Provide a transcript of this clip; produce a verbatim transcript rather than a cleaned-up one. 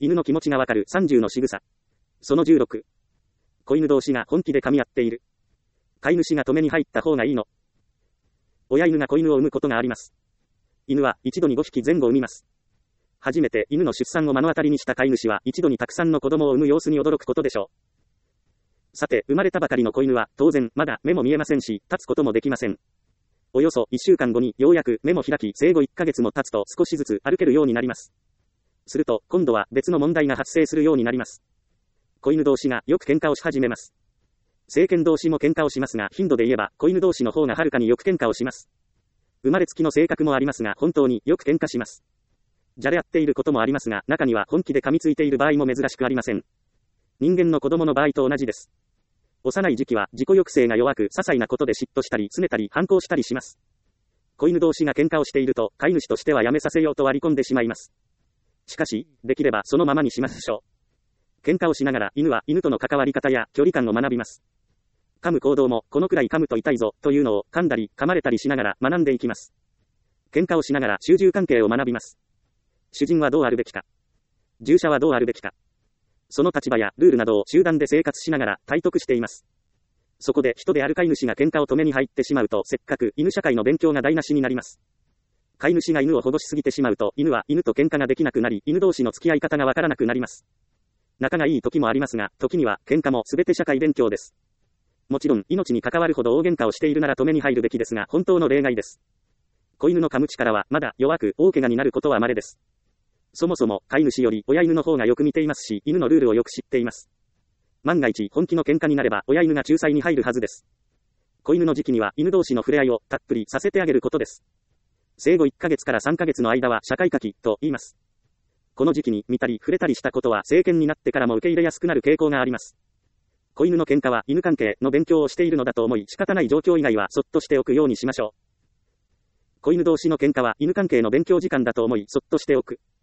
犬の気持ちがわかるさんじゅうの仕草。そのじゅうろく。子犬同士が本気で噛み合っている。飼い主が止めに入った方がいいの。親犬が子犬を産むことがあります。犬は一度にごひき前後産みます。初めて犬の出産を目の当たりにした飼い主は一度にたくさんの子供を産む様子に驚くことでしょう。さて、生まれたばかりの子犬は当然まだ目も見えませんし、立つこともできません。およそいっしゅうかんごにようやく目も開き、生後いっかげつも経つと少しずつ歩けるようになります。すると、今度は別の問題が発生するようになります。子犬同士がよく喧嘩をし始めます。成犬同士も喧嘩をしますが、頻度で言えば子犬同士の方がはるかによく喧嘩をします。生まれつきの性格もありますが、本当によく喧嘩します。じゃれ合っていることもありますが、中には本気で噛みついている場合も珍しくありません。人間の子供の場合と同じです。幼い時期は自己抑制が弱く、些細なことで嫉妬したり、拗ねたり、反抗したりします。子犬同士が喧嘩をしていると、飼い主としてはやめさせようと割り込んでしまいます。しかし、できればそのままにしましょう。喧嘩をしながら、犬は犬との関わり方や距離感を学びます。噛む行動も、このくらい噛むと痛いぞ、というのを、噛んだり、噛まれたりしながら学んでいきます。喧嘩をしながら、主従関係を学びます。主人はどうあるべきか。従者はどうあるべきか。その立場やルールなどを集団で生活しながら体得しています。そこで人である飼い主が喧嘩を止めに入ってしまうと、せっかく犬社会の勉強が台無しになります。飼い主が犬を保護しすぎてしまうと、犬は犬と喧嘩ができなくなり、犬同士の付き合い方がわからなくなります。仲がいい時もありますが、時には喧嘩も全て社会勉強です。もちろん、命に関わるほど大喧嘩をしているなら止めに入るべきですが、本当の例外です。子犬の噛む力はまだ弱く、大怪我になることは稀です。そもそも、飼い主より親犬の方がよく見ていますし、犬のルールをよく知っています。万が一、本気の喧嘩になれば、親犬が仲裁に入るはずです。子犬の時期には、犬同士の触れ合いをたっぷりさせてあげることです。生後いっかげつからさんかげつの間は、社会科期と言います。この時期に見たり触れたりしたことは、成犬になってからも受け入れやすくなる傾向があります。子犬の喧嘩は、犬関係の勉強をしているのだと思い、仕方ない状況以外は、そっとしておくようにしましょう。子犬同士の喧嘩は、犬関係の勉強時間だと思い、そっとしておく。